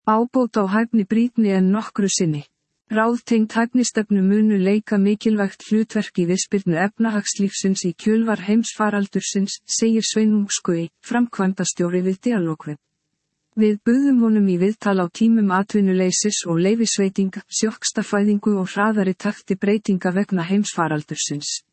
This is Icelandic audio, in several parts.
Ábót á hæfni brýnni en nokkru sinni. Ráðtengd hæfnistefnu munu leika mikilvægt hlutverk í viðspyrnu efnahagslífsins í kjölfar heimsfaraldursins, segir Sveinung Skøe, framkvæmdastjóri við Dialogweb. Við buðum honum í viðtal á tímum atvinnuleysis og leyfisveitinga, sjokkstafæðingu og hraðari takti breytinga vegna heimsfaraldursins.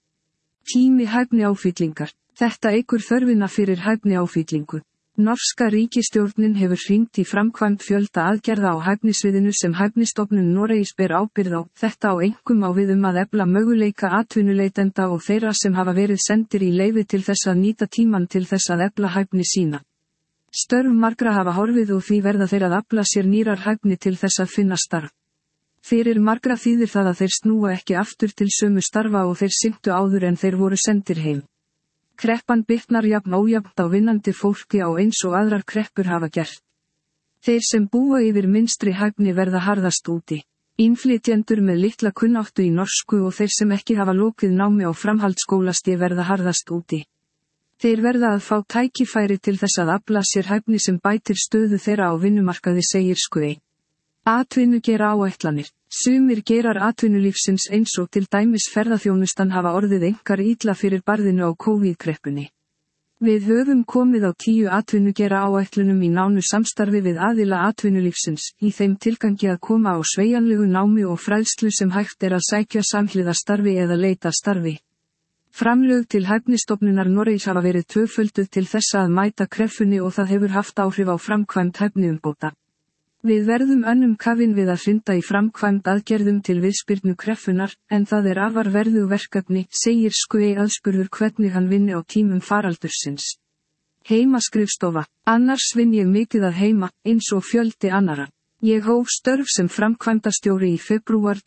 Tími hæfniáfyllingar. Þetta eykur þörfina fyrir hæfniáfyllingu. Norska ríkisstjórnin hefur hringt í framkvæmd fjölda aðgerða á hæfnisviðinu sem Hæfnistofnun Noregs ber ábyrgð á. Þetta á einkum á við að efla möguleika atvinnuleitenda og þeirra sem hafa verið sendir í leyfi til þess að nýta tímann til þess að efla hæfni sína. Störf margra hafa horfið og því verða þeir að afla sér nýrar hæfni til þess að finna starf. Fyrir margra þýðir það að þeir snúa ekki aftur til sömu starfa og þeir sinntu áður en þeir voru sendir heim. Kreppan bitnar jafn ójafnt á vinnandi fólki á eins og aðrar kreppur hafa gert. Þeir sem búa yfir minnstri hæfni verða harðast úti. Innflytjendur með litla kunnáttu í norsku og þeir sem ekki hafa lokið námi á framhaldsskólastigi verða harðast úti. Þeir verða að fá tækifæri til þess að afla sér hæfni sem bætir stöðu þeirra á vinnumarkaði, segir Skøe. Atvinnu gera áætlanir. Sumir geirar atvinnulífsins eins og til dæmis ferðaþjónustan hafa orðið einkar illa fyrir barðinu á COVID-kreppunni. Við höfum komið á 10 atvinnugera áætlunum í nánu samstarfi við aðila atvinnulífsins, í þeim tilgangi að koma á sveigjanlegu námi og fræðslu sem hægt að sækja samhliða starfi eða leita starfi. Framlög til Hæfnistofnunar Noregs hafa verið tvöfölduð til þessa að mæta kreppunni og það hefur haft áhrif á framkvæmd hæfniumbóta. Við verðum önnum kafin við að hrinda í framkvæmd aðgerðum til viðspyrnu kreppunnar, en það afar verðug verkefni, segir Skøe aðspurður hvernig hann vinni á tímum faraldursins. Heimaskrifstofa. Annars vinn ég mikið að heima, eins og fjöldi annara. Ég hóf störf sem framkvæmdastjóri í febrúar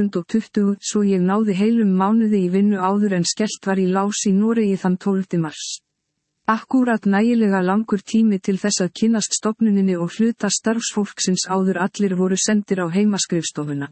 2020, svo ég náði heilum mánuði í vinnu áður en skellt var í lás í Noregi þann 12. mars. Akkúrat nægilega langur tími til þess að kynnast stofnuninni og hluta starfsfólksins áður allir voru sendir á heimaskrifstofuna.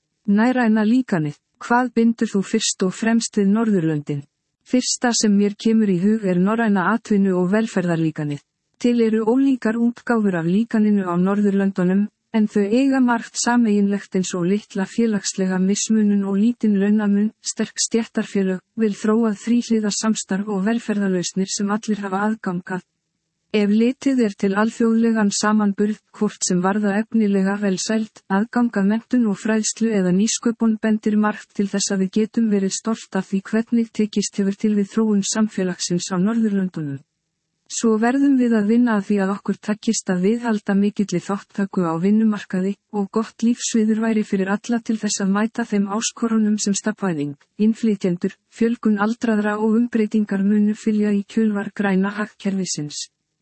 Næræna líkanið. Hvað bindur þú fyrst og fremst við Norðurlöndin? Fyrsta sem mér kemur í hug norræna atvinnu og velferðarlíkanið. Til eru ólíkar útgáfur af líkaninu á Norðurlöndunum, en þau eiga margt sameiginlegt eins og litla félagslega mismunun og lítinn launamun, sterk stéttarfélög, vel þróað þríhliða samstarf og velferðarlausnir sem allir hafa aðgang að. Ef litið til alþjóðlegan samanburð, hvort sem varða efnilega velsæld, aðgang að menntun og fræðslu eða nýsköpun bendir margt til þess að við getum verið stolt af því hvernig tekist hefur til við þróun samfélagsins á Norðurlöndunum. Svo verðum við að vinna að því að okkur takist að viðhalda mikilli þátttöku á vinnumarkaði, og gott lífsviður væri fyrir alla til þess að mæta þeim áskorunum sem stafvæðing, innflytjendur, fjölgun aldraðra og umbreytingar munu fylgja í kjölfar græna hagkerfisins.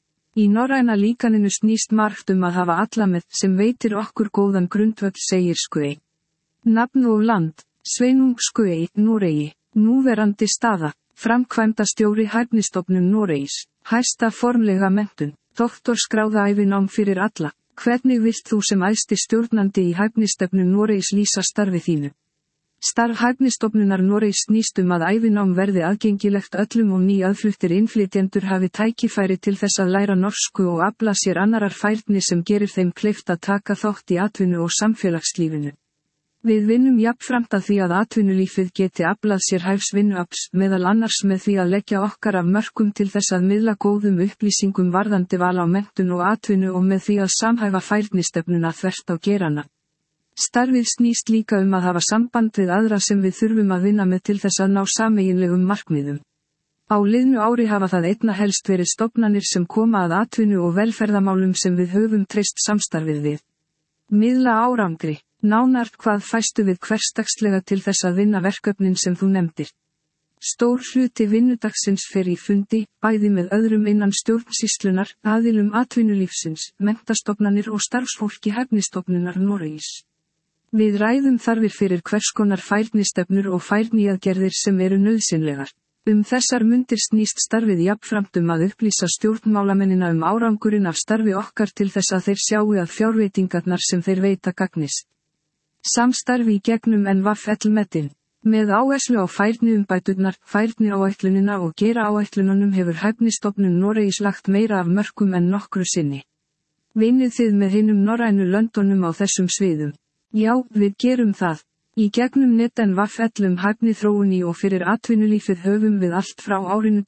Í norræna líkaninu snýst margt að hafa alla með sem veitir okkur góðan grundvöll, segir Skøe. Nafn og land. Sveinung Skøe, Noregi. Núverandi staða. Framkvæmdastjóri Hæfnistofnun Noregs. Hæsta formlega menntun. Doktorskráða ævinám fyrir alla. Hvernig vilt þú sem æðsti stjórnandi í Hæfnistofnun Noregs lýsa starfi þínu? Starf Hæfnistofnunar Noregs snýst að ævinám verði aðgengilegt öllum og nýaðfluttir innflytjendur hafi tækifæri til þess að læra norsku og afla sér annarar færni sem gerir þeim kleift að taka þátt í atvinnu og samfélagslífinu. Við vinnum jafnframt að því að atvinnulífið geti aflað sér hæfs vinnuafls, meðal annars með því að leggja okkar af mörkum til þess að miðla góðum upplýsingum varðandi val á menntun og atvinnu og með því að samhæfa færnistefnuna þvert á gerana. Starfið snýst líka að hafa samband við aðra sem við þurfum að vinna með til þess að ná sameiginlegum markmiðum. Á liðnu ári hafa það einna helst verið stofnanir sem koma að atvinnu og velferðamálum sem við höfum treyst samstarfið við. Miðla árangri. Nánar hvað fæstu við hversdagslega til þess að vinna verkefnin sem þú nefndir. Stór hluti vinnudagsins fer í fundi, bæði með öðrum innan stjórnsýslunar, aðilum atvinnulífsins, menntastofnanir og starfsfólki Hæfnistofnunar Noregs. Við ræðum þarfir fyrir hverskonar færnistefnur og færniaðgerðir sem eru nauðsynlegar. Þessar mundir snýst starfið jafnframt að upplýsa stjórnmálamennina árangurinn af starfi okkar til þess að þeir sjáu að fjárveitingarnar sem þeir veita gagnist. Samstarfi í gegnum NVFL-metin. Með áherslu á færniumbæturnar, færniáætlunina og gera áætlununum hefur Hæfnistofnun Noregs lagt meira af mörkum en nokkru sinni. Vinnið þið með hinum norrænu löndunum á þessum sviðum? Já, við gerum það. Í gegnum NET-NVF hæfniþróun í og fyrir atvinnulífið höfum við allt frá árinu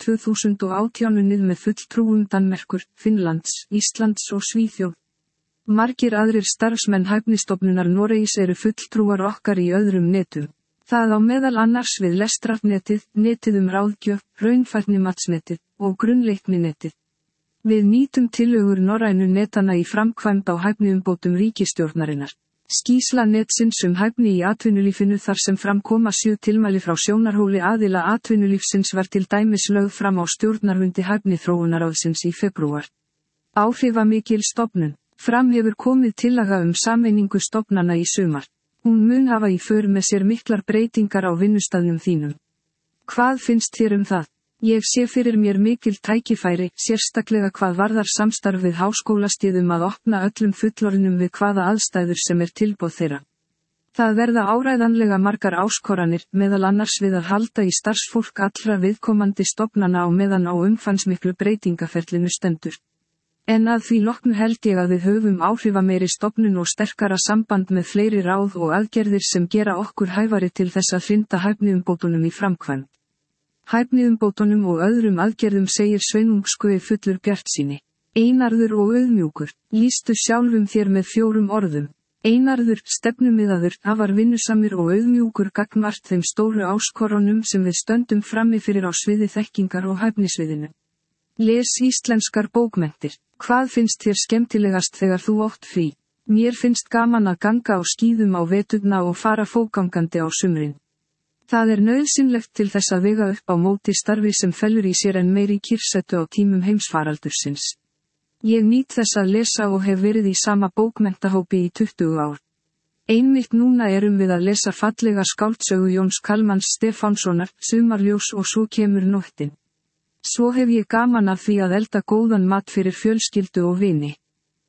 2018 unnið með fulltrúum Danmerkur, Finnlands, Íslands og Svíþjóð. Margir aðrir starfsmenn hæfnistofnunar Noregs eru fulltrúar okkar í öðrum netum. Það á meðal annars við lestrarnetið, netið ráðgjöf, raunfærnimatsnetið og grunnleikninetið. Við nýtum tillögur norrænu netana í framkvæmd á hæfniumbótum ríkisstjórnarinnar. Skýrsla netsins hæfni í atvinnulífinu þar sem fram koma 7 tilmæli frá sjónarhóli aðila atvinnulífsins var til dæmis lögð fram á stjórnarfundi hæfniþróunarráðsins í febrúar. Áhrifamikil stofnun. Fram hefur komið tillaga sameiningu stofnana í sumar. Hún mun hafa í för með sér miklar breytingar á vinnustaðnum þínum. Hvað finnst þér það? Ég sé fyrir mér mikil tækifæri, sérstaklega hvað varðar samstarf við háskólastigum að opna öllum fullorðnum við hvaða aðstæður sem tilboð þeirra. Það verða áræðanlega margar áskoranir, meðal annars við að halda í starfsfólk allra viðkomandi stofnana á meðan á umfangsmiklu breytingaferlinu stendur. En að því loknu held ég að við höfum áhrifameiri stofnun og sterkara samband með fleiri ráð og aðgerðir sem gera okkur hæfari til þess að hrinda hæfniumbótunum í framkvæmd. Hæfniumbótunum og öðrum aðgerðum segir Sveinung fullur bjartsýni. Einarður og auðmjúkur. Lýstu sjálfum þér með 4 orðum. Einarður, stefnumiðaður, afar vinnusamur og auðmjúkur gagnvart þeim stóru áskorunum sem við stöndum frammi fyrir á sviði þekkingar og hæfnisviðinu. Les íslenskar bókmenntir. Hvað finnst þér skemmtilegast þegar þú átt frí? Mér finnst gaman að ganga á skíðum á veturna og fara fótgangandi á sumrin. Það nauðsynlegt til þess að vega upp á móti starfi sem felur í sér enn meiri kyrrsetu á tímum heimsfaraldursins. Ég nýt þess að lesa og hef verið í sama bókmenntahópi í 20 ár. Einmitt núna erum við að lesa fallega skáldsögu Jóns Kalmans Stefánssonar, Sumarljós og Svo kemur nóttin. Svo hef ég gaman af því að elda góðan mat fyrir fjölskyldu og vini.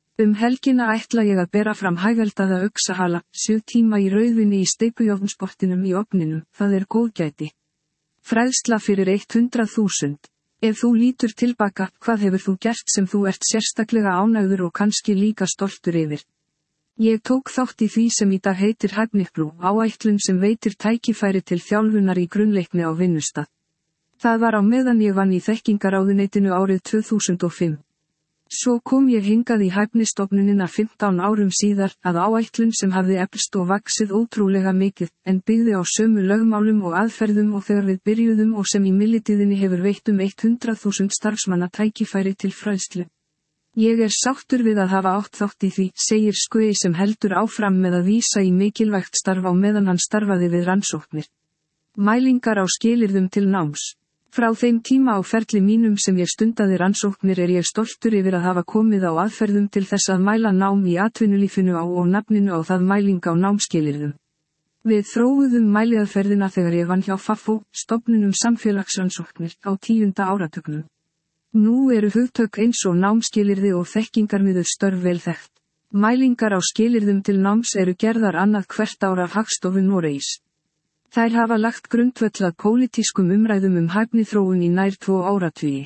Helgina ætla ég að bera fram hægeldaða uxahala, 7 tíma í rauðvíni í steypujárnsbottinum í ofninum, það góðgæti. Fræðsla fyrir 100.000. Ef þú lítur tilbaka, hvað hefur þú gert sem þú ert sérstaklega ánægður og kannski líka stoltur yfir? Ég tók þátt í því sem í dag heitir Hæfnibrú, áætlun sem veitir tækifæri til þjálfunar í grunnleikni á vinnustað. Það var á meðan ég vann í þekkingaráðuneytinu árið 2005. Svo kom ég hingað í hæfnistofnunina 15 árum síðar, að áætlun sem hafði eflst og vaxið ótrúlega mikið, en byggði á sömu lögmálum og aðferðum og þegar við byrjuðum og sem í millitíðinni hefur veitt 100.000 starfsmanna tækifæri til fræðslu. Ég sáttur við að hafa átt þátt í því, segir Skui sem heldur áfram með að vísa í mikilvægt starf á meðan hann starfaði við rannsóknir. Mælingar á skilyrðum til náms. Frá þeim tíma á ferli mínum sem ég stundaði rannsóknir ég stoltur yfir að hafa komið á aðferðum til þess að mæla nám í atvinnulífinu á og nafninu á það mæling á námskilyrðum. Við þróuðum mæliaðferðina þegar ég vann hjá FAFO, stofnunum samfélagsrannsóknir, á 10. áratugnum. Nú eru hugtök eins og námskilyrði og þekkingarmiðuð störf vel þekkt. Mælingar á skilyrðum til náms eru gerðar annað hvert ár af Hagstofu Noregs. Þær hafa lagt grundvöll að pólitískum umræðum hæfniþróun í nær 2 áratugi.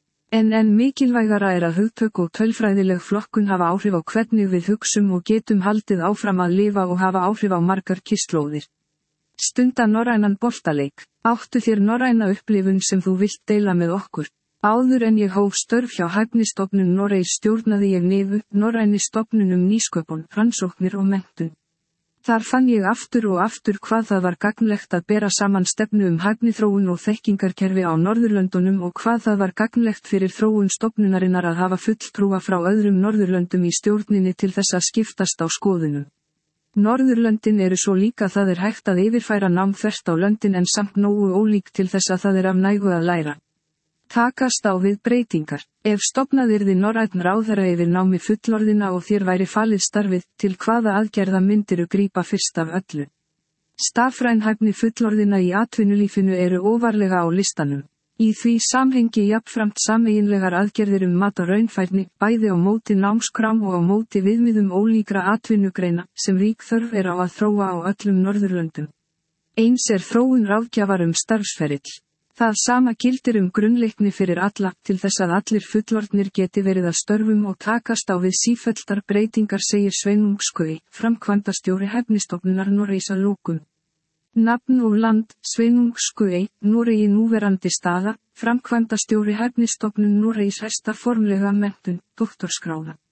En mikilvægara að hugtök og tölfræðileg flokkun hafa áhrif á hvernig við hugsum og getum haldið áfram að lifa og hafa áhrif á margar kynslóðir. Stunda norrænan boltaleik. Áttu þér norræna upplifun sem þú vilt deila með okkur? Áður en ég hóf störf hjá Hæfnistofnun Noregs stjórnaði ég NIFU, norræni stofnun nýsköpun, rannsóknir og menntun. Þar fann ég aftur og aftur hvað það var gagnlegt að bera saman stefnu hæfniþróun og þekkingarkerfi á Norðurlöndunum og hvað það var gagnlegt fyrir þróun stofnunarinnar að hafa fulltrúa frá öðrum Norðurlöndum í stjórninni til þess að skiptast á skoðunum. Norðurlöndin eru svo líka það hægt að yfirfæra nám þvert á löndin en samt nógu ólík til þess að það af nægu að læra. Takast á við breytingar. Ef stofnað yrði norrænn ráðherra yfir námi fullorðina og þér væri falið starfið, til hvaða aðgerða myndiru grípa fyrst af öllu? Stafræn hæfni fullorðina í atvinnulífinu eru ofarlega á listanum. Í því samhengi jafnframt sameiginlegar aðgerðir mat á raunfærni, bæði á móti námskrám og á móti viðmiðum ólíkra atvinnugreina, sem rík þörf á að þróa á öllum Norðurlöndum. Eins þróun ráðgjafar starfsferill. Það sama gildir grunnleikni fyrir alla til þess að allir fullorðnir geti verið að störfum og takast á við sífelldar breytingar, segir Sveinung Skøi, framkvæmdastjóri Hæfnistofnunar Noregs að lokum. Nafn og land: Sveinung Skøi, Noregi. Núverandi staða: framkvæmdastjóri Hæfnistofnun Noregs. Hæsta formlega menntun: doktorsgráða.